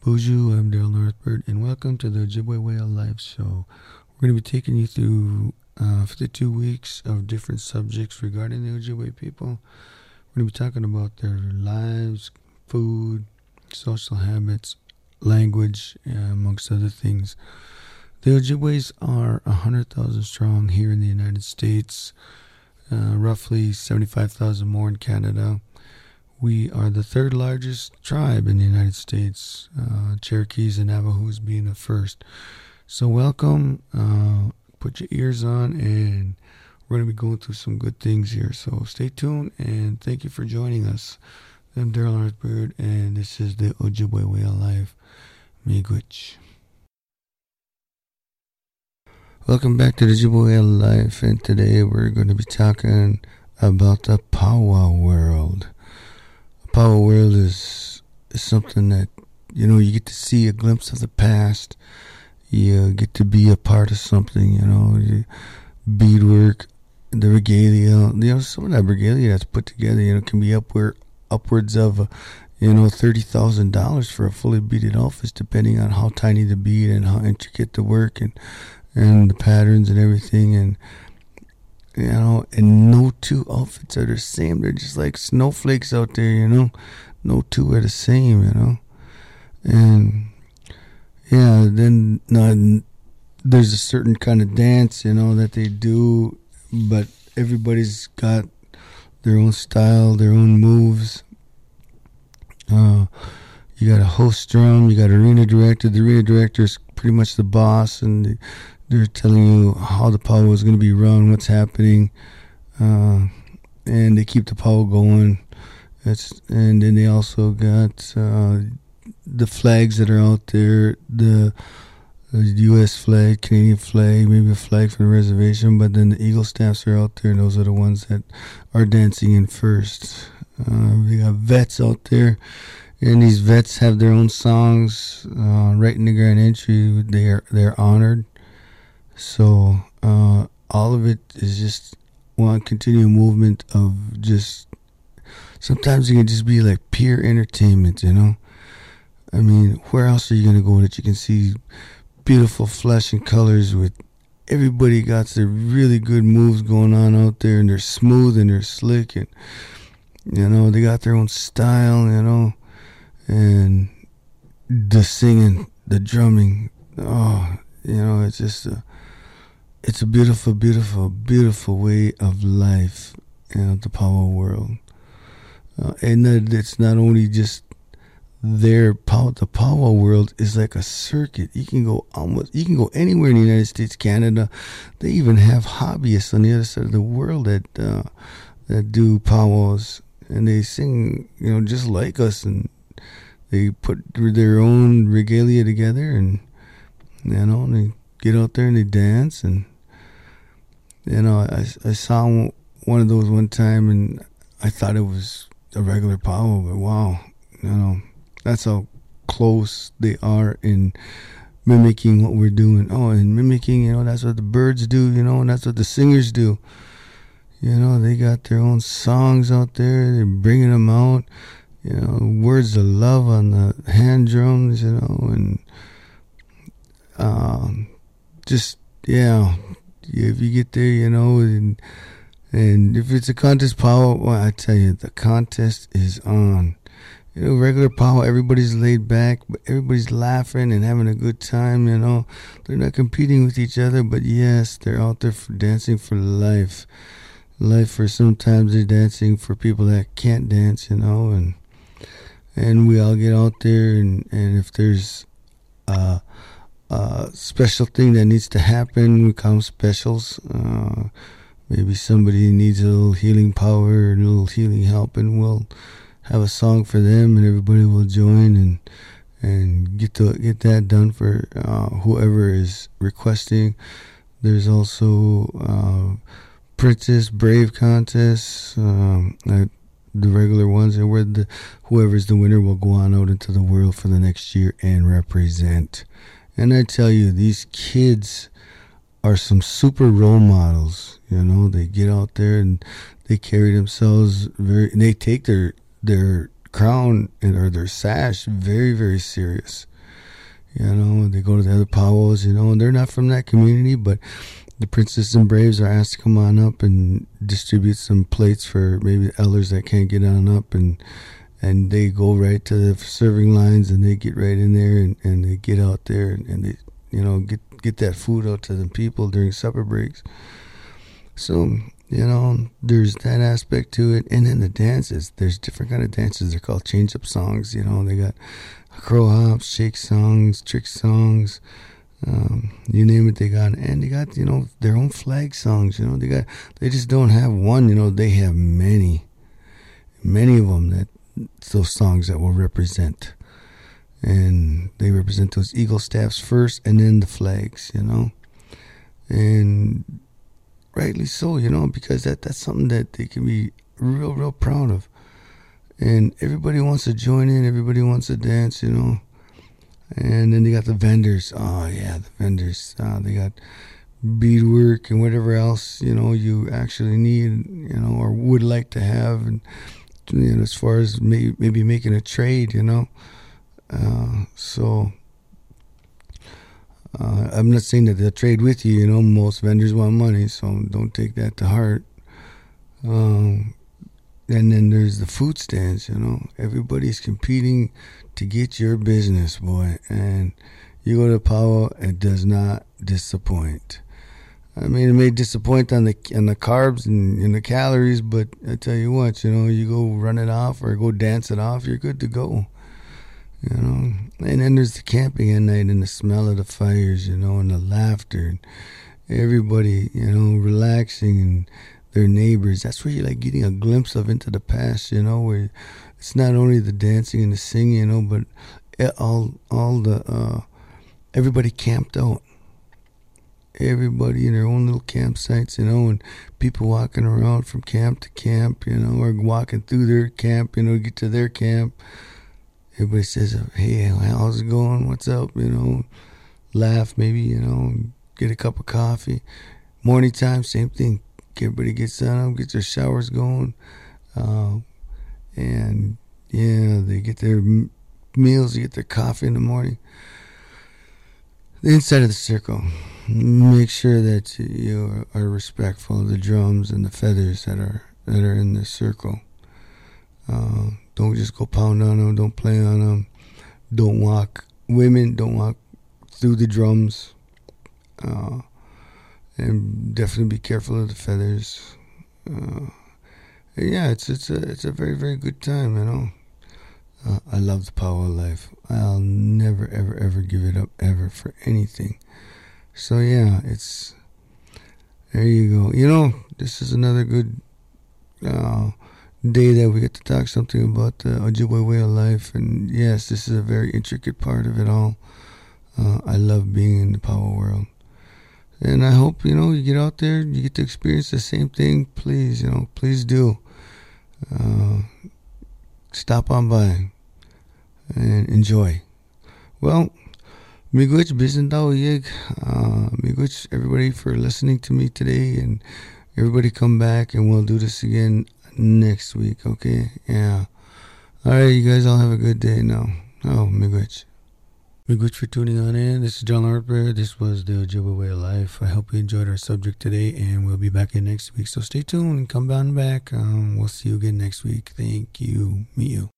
Bonjour, I'm Daryl Northbird, and welcome to the Ojibwe Way of Life show. We're going to be taking you through 52 weeks of different subjects regarding the Ojibwe people. We're going to be talking about their lives, food, social habits, language, amongst other things. The Ojibways are 100,000 strong here in the United States, roughly 75,000 more in Canada. We are the third largest tribe in the United States, Cherokees and Navajos being the first. So welcome, put your ears on, and we're going to be going through some good things here. So stay tuned, and thank you for joining us. I'm Daryl Northbird, and this is the Ojibwe Way of Life. Miigwech. Welcome back to the Ojibwe Way of Life, and today we're going to be talking about the powwow world. Powwow world is something that, you get to see a glimpse of the past. You get to be a part of something, beadwork, the regalia. Some of that regalia that's put together, can be upwards of, $30,000 for a fully beaded outfit, depending on how tiny the bead and how intricate the work and the patterns and everything. And no two outfits are the same. They're just like snowflakes out there, No two are the same, And, then there's a certain kind of dance, that they do, but everybody's got their own style, their own moves. You got a host drum, you got arena director. The arena director is pretty much the boss, and they're telling you how the powwow is going to be run, what's happening, and they keep the powwow going. And then they also got the flags that are out there, the U.S. flag, Canadian flag, maybe a flag from the reservation, but then the eagle staffs are out there, and those are the ones that are dancing in first. We got vets out there, and these vets have their own songs. Right in the grand entry, they're honored. So all of it is just one continual movement of just. Sometimes it can just be like pure entertainment, I mean, where else are you going to go that you can see beautiful flesh and colors with everybody got their really good moves going on out there, and they're smooth and they're slick, and, they got their own style, and the singing, the drumming, it's just it's a beautiful, beautiful, beautiful way of life, the powwow world. And it's not only just the powwow world is like a circuit. You can go anywhere in the United States, Canada. They even have hobbyists on the other side of the world that do powwows, and they sing, just like us, and they put their own regalia together, and they get out there and they dance, and I saw one of those one time, and I thought it was a regular powwow, but wow, that's how close they are in mimicking what we're doing. Oh, and mimicking, that's what the birds do, and that's what the singers do. They got their own songs out there. They're bringing them out. Words of love on the hand drums, and just, if you get there, and if it's a contest powwow, well, I tell you, the contest is on. Regular powwow, everybody's laid back, but everybody's laughing and having a good time, They're not competing with each other, but yes, they're out there for dancing for life. For sometimes they're dancing for people that can't dance, and we all get out there, and if there's a special thing that needs to happen, we call them specials. Maybe somebody needs a little healing power, a little healing help, and we'll have a song for them, and everybody will join and get that done for whoever is requesting. There's also Princess Brave contests, the regular ones, and where whoever's the winner will go on out into the world for the next year and represent. And I tell you, these kids are some super role models. They get out there and they carry themselves they take their crown or their sash very, very serious. You know, they go to the other powwows, you know, and they're not from that community, but the Princess and Braves are asked to come on up and distribute some plates for maybe the elders that can't get on up, and they go right to the serving lines and they get right in there and they get out there and they, you know, get that food out to the people during supper breaks. So, you know, there's that aspect to it. And then the dances, there's different kind of dances. They're called change-up songs. You know, they got crow hops, shake songs, trick songs, you name it, they got. And they got, you know, their own flag songs. You know, they just don't have one. You know, they have many of them, that those songs that will represent. And they represent those eagle staffs first and then the flags, you know. And rightly so, you know, because that's something that they can be real proud of. And everybody wants to join in, everybody wants to dance, you know. And then they got the vendors. Oh yeah, the vendors. They got beadwork and whatever else, you know, you actually need, you know, or would like to have, and, you know, as far as maybe making a trade, you know. So I'm not saying that they'll trade with you, you know. Most vendors want money, so don't take that to heart. And then there's the food stands, you know. Everybody's competing to get your business, boy. And you go to powwow, it does not disappoint. I mean, it may disappoint on the carbs and the calories, but I tell you what, you know, you go run it off or go dance it off, you're good to go. You know, and then there's the camping at night and the smell of the fires, you know, and the laughter and everybody, you know, relaxing and their neighbors. That's where you're like getting a glimpse of into the past, you know, where it's not only the dancing and the singing, you know, but everybody camped out. Everybody in their own little campsites, you know, and people walking around from camp to camp, you know, or walking through their camp, you know, get to their camp. Everybody says, hey, how's it going? What's up? You know, laugh maybe, you know, get a cup of coffee. Morning time, same thing. Everybody gets up, gets their showers going. And, yeah, they get their meals, they get their coffee in the morning. The inside of the circle. Make sure that you are respectful of the drums and the feathers that are in the circle. Don't just go pound on them. Don't play on them. Don't walk. Women, don't walk through the drums. And definitely be careful of the feathers. Yeah, it's a very, very good time, you know. I love the powwow life. I'll never, ever give it up, ever, for anything. So yeah, there you go. You know, this is another good day that we get to talk something about the Ojibwe way of life. And yes, this is a very intricate part of it all. I love being in the powwow world. And I hope, you know, you get out there, you get to experience the same thing. Please, you know, please do. Stop on by and enjoy. Well, Miigwech Bisandaw Yig. Miigwech everybody for listening to me today, and everybody come back and we'll do this again next week, okay? Yeah. Alright, you guys all have a good day now. Oh, Miigwech. Miigwech for tuning on in. This is John Harper. This was the Ojibwe Way of Life. I hope you enjoyed our subject today, and we'll be back in next week. So stay tuned and come on back. We'll see you again next week. Thank you. Meet you.